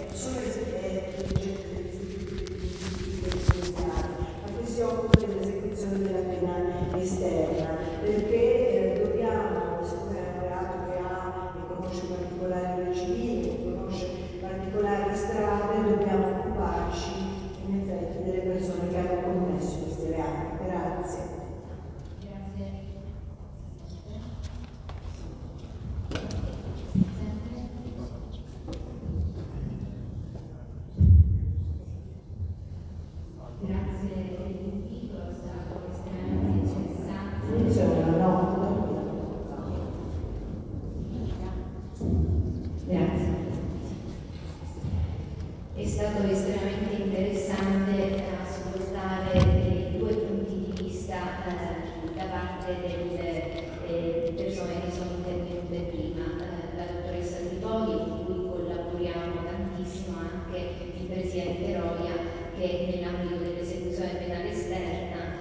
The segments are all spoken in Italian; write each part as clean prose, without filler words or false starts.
sono residenti ma che si occupa dell'esecuzione della pena esterna, perché dobbiamo, siccome è un reato che conosce particolari regimi, che conosce particolari strade, dobbiamo occuparci in effetti delle persone che hanno commesso questi reati. Grazie. È stato estremamente interessante ascoltare i due punti di vista da parte delle persone che sono intervenute prima, la dottoressa Tripoli, con cui collaboriamo tantissimo, anche il presidente Roia, che nell'ambito dell'esecuzione penale esterna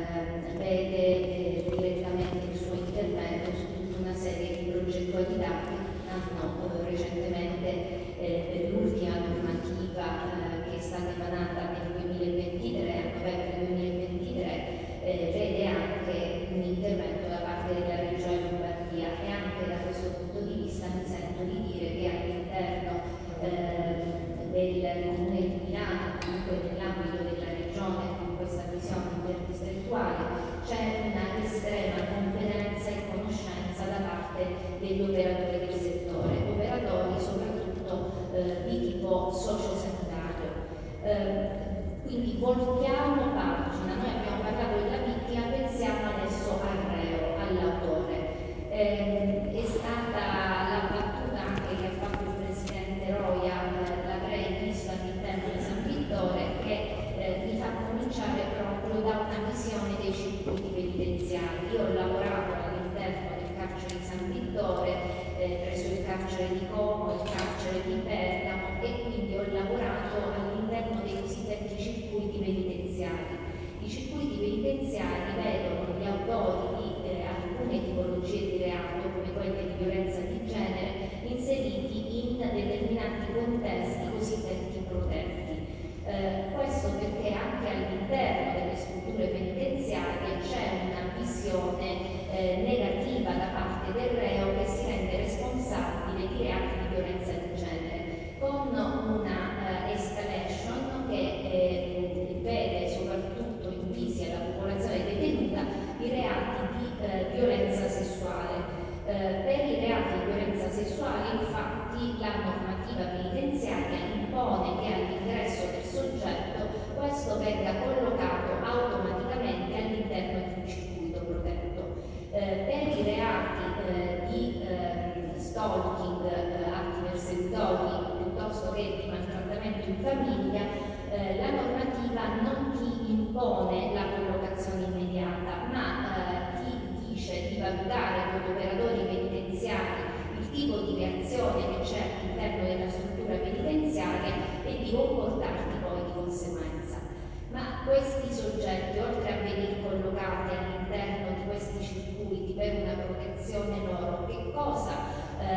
vede direttamente il suo intervento su tutta una serie di progettualità che hanno recentemente per l'ultima normativa che è stata emanata nel 2023, a novembre 2023, vede anche un intervento da parte della Regione Lombardia, e anche da questo punto di vista mi sento di dire che all'interno del Comune di Milano, comunque nell'ambito della Regione, con questa visione interdistrettuale, c'è una estrema competenza e conoscenza da parte degli operatori del settore, operatori soprattutto di tipo sociosanitario. Quindi voltiamo pagina, noi abbiamo parlato della vittima, pensiamo adesso al reo, all'autore. È stata la battuta anche che ha fatto il presidente Roia, l'avrei visto all'interno di San Vittore, che mi fa cominciare proprio da una visione dei circuiti penitenziari. Io ho lavorato all'interno del carcere di San Vittore, presso il carcere di Como, il carcere di Bergamo, e quindi ho lavorato all'interno dei cosiddetti circuiti penitenziari. I circuiti penitenziari vedono gli autori di alcune tipologie di reato, come quelle di violenza di genere, inseriti in determinati contesti cosiddetti protetti. Questo perché anche all'interno delle strutture penitenziarie c'è una visione negativa da parte del reo, che si rende responsabile di reati di violenza di genere, con una escalation che vede soprattutto invisi alla popolazione detenuta i reati di violenza sessuale. Per i reati di violenza sessuale, infatti, la normativa penitenziaria impone che all'ingresso del soggetto questo venga collocato automaticamente all'interno di un circuito protetto. Per i reati di stalking, atti persecutori, piuttosto che di maltrattamento in famiglia, la normativa non ti impone la collocazione immediata, ma ti dice di valutare con gli operatori penitenziari il tipo di reazione che c'è all'interno della struttura penitenziaria e di comportarti poi di conseguenza. Ma questi soggetti, oltre a venire collocati all'interno di questi circuiti per una protezione loro, che cosa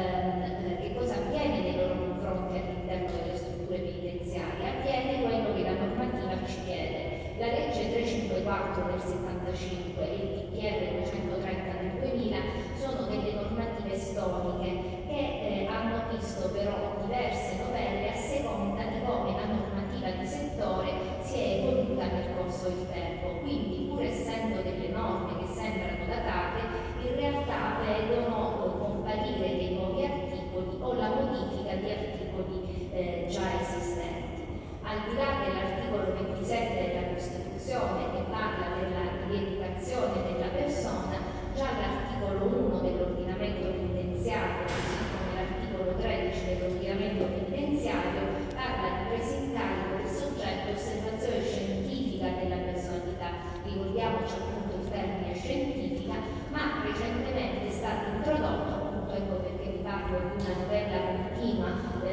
avviene nei loro confronti all'interno delle strutture penitenziarie? Avviene quello che la normativa ci chiede. La legge 354 del 75 e il DPR 230 del 2000 sono delle normative storiche che hanno visto però diverse novelle a seconda di come la normativa di settore si è evoluta nel corso del tempo. Quindi, pur essendo delle norme che sembrano datate, in realtà vedono comparire dei nuovi articoli o la modifica di articoli già esistenti. Al di là dell'articolo 27 della Costituzione, che parla della rieducazione della persona, già l'articolo 1 dell'ordinamento penitenziario, così come l'articolo 13 dell'ordinamento penitenziario, parla di presa in carico del soggetto, osservazione scientifica della personalità. Ricordiamoci appunto il termine scientifica, ma recentemente è stato introdotto, appunto, ecco perché vi parlo di una novella continua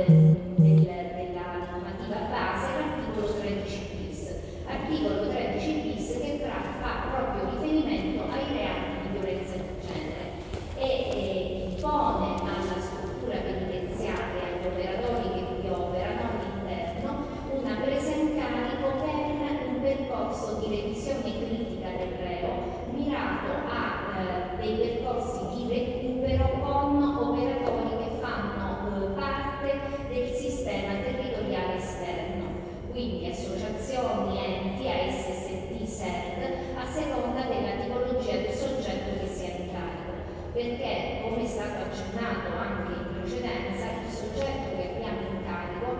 della normativa base, l'articolo 13 bis. Articolo 13 bis che fa proprio riferimento ai reati di violenza di genere e impone alla struttura penitenziaria, agli operatori che vi operano, stato accennato anche in precedenza, il soggetto che abbiamo in carico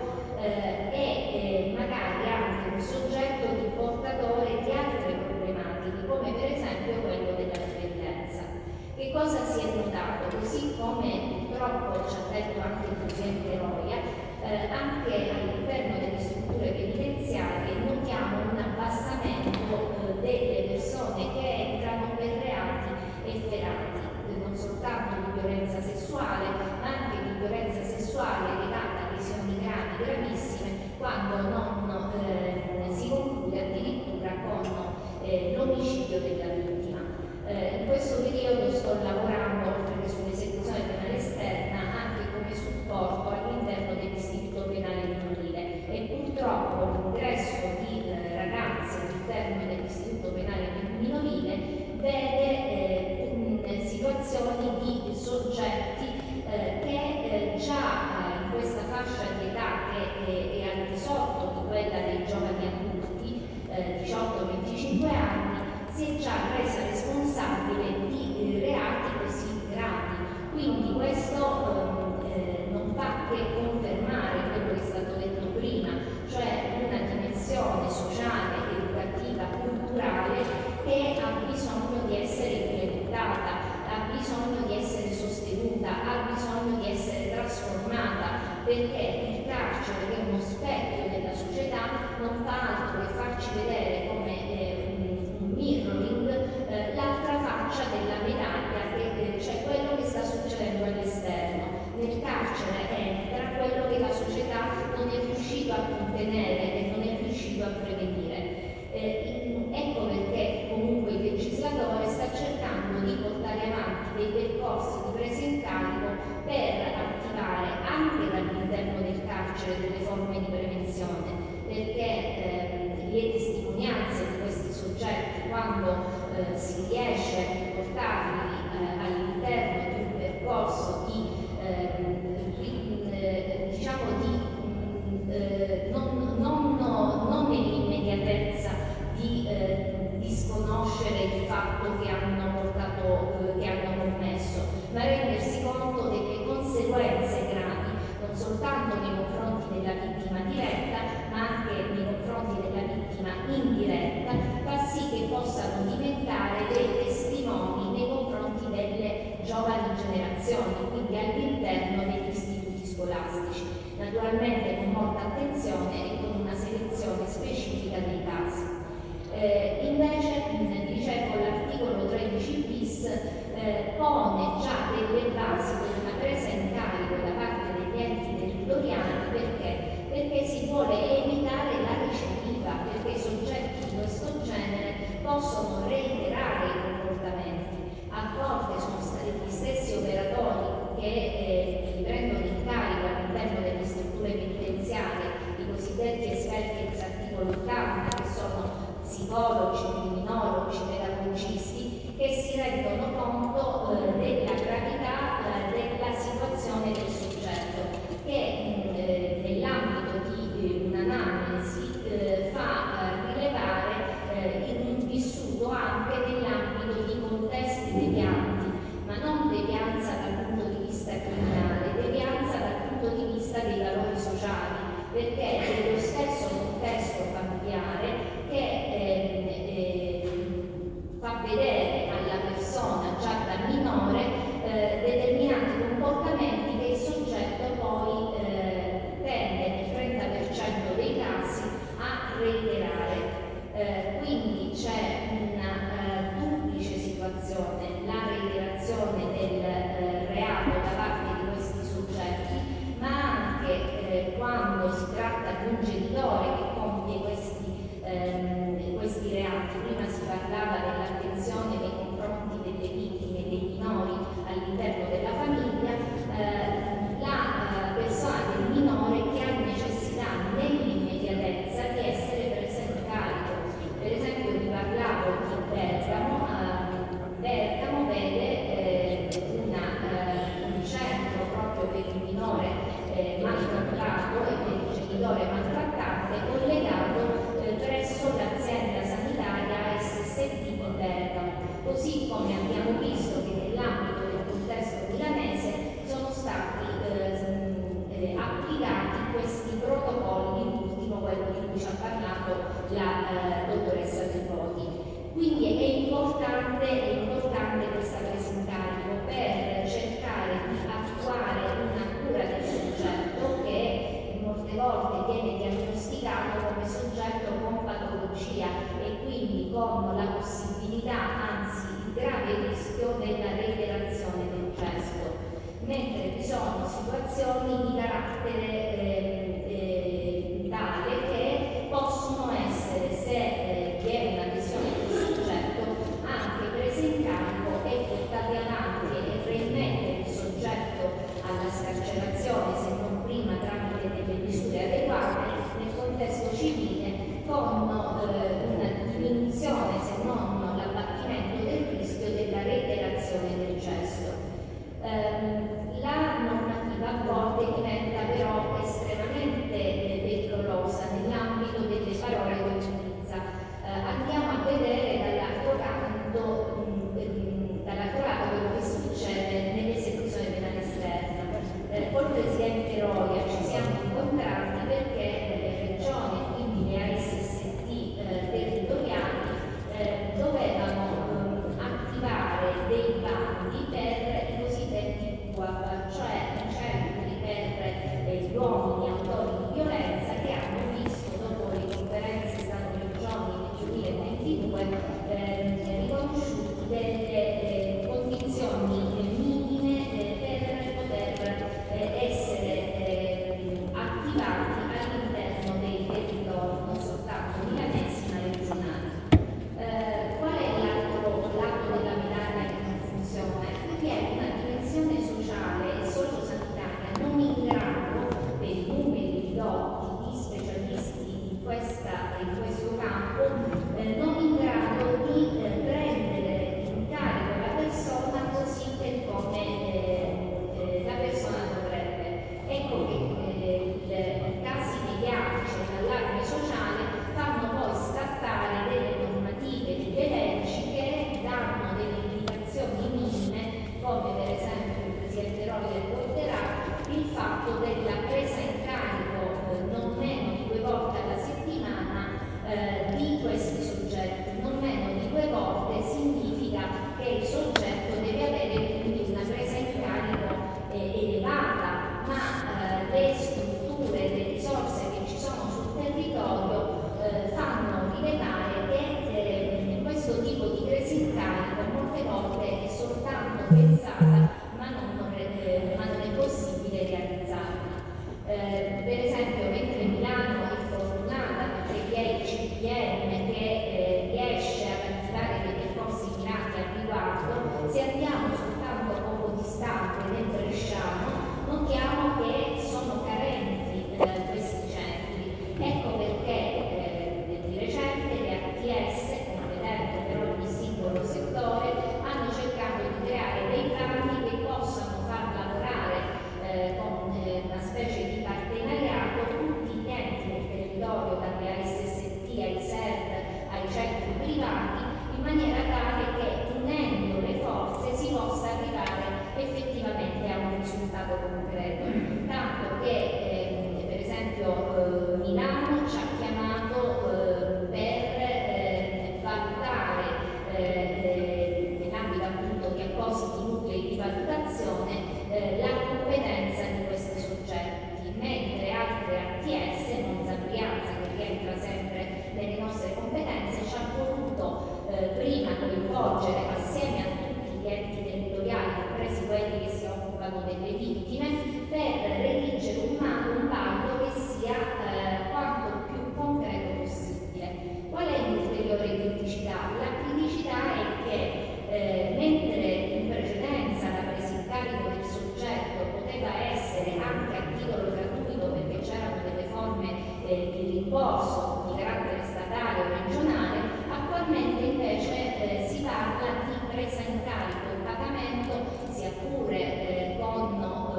è magari anche un soggetto di portatore di altre problematiche, come per esempio quello della dipendenza. Che cosa si è notato? Così come purtroppo ci ha detto anche il Presidente Roia, anche all'interno delle strutture penitenziarie notiamo un abbassamento delle persone che entrano per reati efferati, non soltanto di violenza sessuale, ma anche di violenza sessuale legata a lesioni gravi, gravissime, quando non si conclude addirittura con l'omicidio della vittima. In questo periodo sto lavorando, oltre che sull'esecuzione penale esterna, anche come supporto all'interno dell'istituto penale minorile, e purtroppo l'ingresso di ragazzi all'interno dell'istituto penale minorile vede situazioni di soggetti che già in questa fascia di età che è al di sotto di quella dei giovani adulti, 18-25 anni, si è già resa responsabile di reati così gravi. Quindi questo non fa che confermare quello che è stato detto prima, cioè una dimensione sociale, educativa, culturale che ha bisogno di essere implementata, ha bisogno di essere sostenuta, ha bisogno di essere trasformata, perché il carcere, che è uno specchio della società, non fa altro che farci vedere come un mirroring l'altra faccia della medaglia, cioè quello che sta succedendo all'esterno. Nel carcere entra quello che la società non è riuscito a contenere e non è riuscito a prevenire. Ecco perché comunque il legislatore sta cercando di portare avanti dei percorsi di presa in carico per attivare anche dall'interno del carcere delle forme di prevenzione, perché le testimonianze di questi soggetti, quando si riesce a portarli all'interno di un percorso di non nell'immediatezza di disconoscere il fatto che hanno commesso, ma rendersi conto delle conseguenze gravi, non soltanto nei confronti della vittima diretta, ma anche nei confronti della vittima indiretta, fa sì che possano diventare dei testimoni nei confronti delle giovani generazioni, quindi all'interno degli istituti scolastici, naturalmente con molta attenzione e con una selezione specifica dei casi. Invece, dicevo, l'articolo 13 bis pone già delle basi per una presa in carico da parte degli enti territoriali, perché si vuole evitare la recidiva, perché i soggetti di questo genere possono reiterare i comportamenti. A volte sono stati gli stessi operatori che li prendono in carico all'interno delle strutture penitenziarie, i cosiddetti esperti ex articolo 80, che sono psicologi, criminologi, pedagogisti, che si rendono conto della gravità della situazione del soggetto, che nell'ambito di un'analisi fa rilevare un vissuto anche nell'ambito di contesti devianti, ma non devianza dal punto di vista criminale, devianza dal punto di vista dei valori sociali, perché è lo stesso contesto familiare che fa vedere alla persona già da minore determinati comportamenti che il soggetto poi tende nel 30% dei casi a reiterare. Quindi c'è una duplice situazione: la reiterazione del reato da parte di questi soggetti, ma anche quando si tratta di un genitore che compie questi reati. Prima si parlava dell'attenzione nei confronti delle vittime, dei minori all'interno della famiglia, la persona del minore che ha necessità nell'immediatezza di essere presa in carico. Per esempio vi parlavo di Bergamo. Bergamo vede un centro proprio per il minore maltrattato e per il genitore maltrattante collegato presso l'azienda sanitaria SST di Bergamo, la dottoressa Tripodi. Quindi è importante questa presa in carico per cercare di attuare una cura del soggetto che molte volte viene diagnosticato come soggetto con patologia e quindi con la possibilità, anzi il grave rischio della reiterazione del gesto, mentre vi sono situazioni di carattere tale che possono essere, se vi è un'adesione del soggetto, anche prese in carico e portate avanti e rimettere il soggetto alla scarcerazione, se non prima tramite delle misure adeguate nel contesto civile, con una diminuzione, se non l'abbattimento del rischio della reiterazione del gesto. La normativa a volte diventa però estremamente pericolosa nell'ambito delle parole che utilizza. Andiamo a vedere dall'altro lato quello che succede nell'esecuzione penale esterna. Col Presidente Roia ci siamo incontrati perché le regioni, quindi le ASST territoriali, dovevano attivare dei bandi per i cosiddetti PUAP, cioè i centri per gli uomini autori di violenza, che hanno visto dopo le conferenze Stato-Regioni del 2022 riconosciuti delle condizioni minime per poter essere attivati all'interno dei territori, non soltanto milanesi ma regionali. Qual è l'altro lato della medaglia che non funziona? Qui è una dimensione sociale e sociosanitaria non in grado, per i numeri ridotti di specialisti in questo campo, non in grado di prendere in carico la persona così come la persona dovrebbe. Ecco che i casi mediatici e l'allarme sociale fanno poi scattare delle normative, delle leggi che danno delle indicazioni minime, come per esempio il Presidente Roia ricorderà il fatto della presa in carico non meno di 2 volte alla settimana di questi soggetti. Non meno di 2 volte significa che il soggetto deve avere quindi una presa in carico elevata, ma le strutture, le risorse che ci sono sul territorio fanno rilevare che questo tipo di presa in carico molte volte è soltanto pensata, ma non è possibile realizzarla. Per esempio, mentre Milano è fortunata perché vi è il CPM che riesce ad attivare dei percorsi mirati al riguardo, se andiamo soltanto poco distante nel bresciano, notiamo che sono carenti questi centri. Ecco perché di recente le ATS, competenti per ogni singolo settore, hanno cercato di creare dei bandi che possano far lavorare con una specie di partenariato tutti gli enti del territorio, dalle ASST ai SERT ai centri privati, in maniera tale che unendo le forze si possa arrivare effettivamente a un risultato concreto. Tanto che per esempio Milano ci ha chiamato per valutare nell'ambito appunto di appositi nuclei di valutazione la competenza di questi soggetti, mentre altre ATS, Monza Brianza, che rientra sempre nelle nostre competenze, ci ha voluto prima coinvolgere assieme a tutti gli enti territoriali, compresi quelli che si occupano delle vittime, per redigere un bando che sia quanto più concreto possibile. Qual è l'ulteriore criticità? La criticità è che mentre in precedenza la presa in carico del soggetto poteva essere anche a titolo gratuito perché c'erano delle forme di rimborso di carattere statale o regionale, attualmente invece si parla di presa in carico e pagamento, sia pure con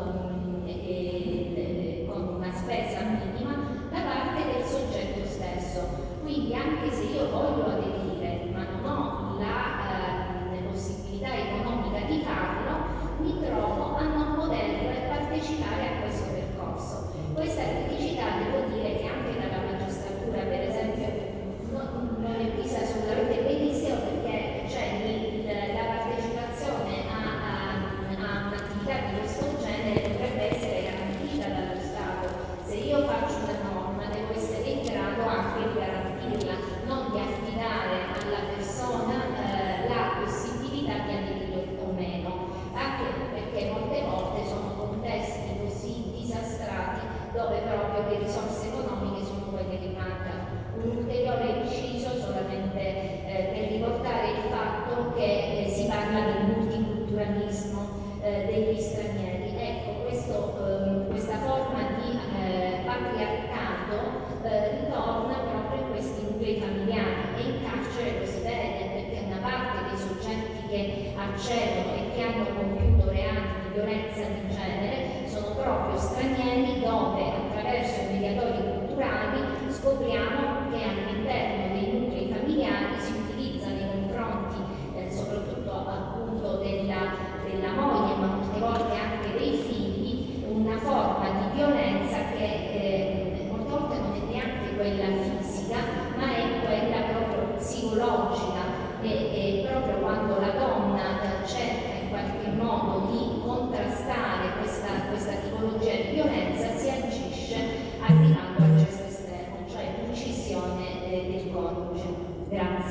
una spesa minima, da parte del soggetto stesso. Quindi anche se io voglio aderire ma non ho la possibilità economica di farlo, mi trovo a non poter partecipare a questo percorso. Questa criticità devo dire che anche dalla magistratura, per esempio conduce. Grazie.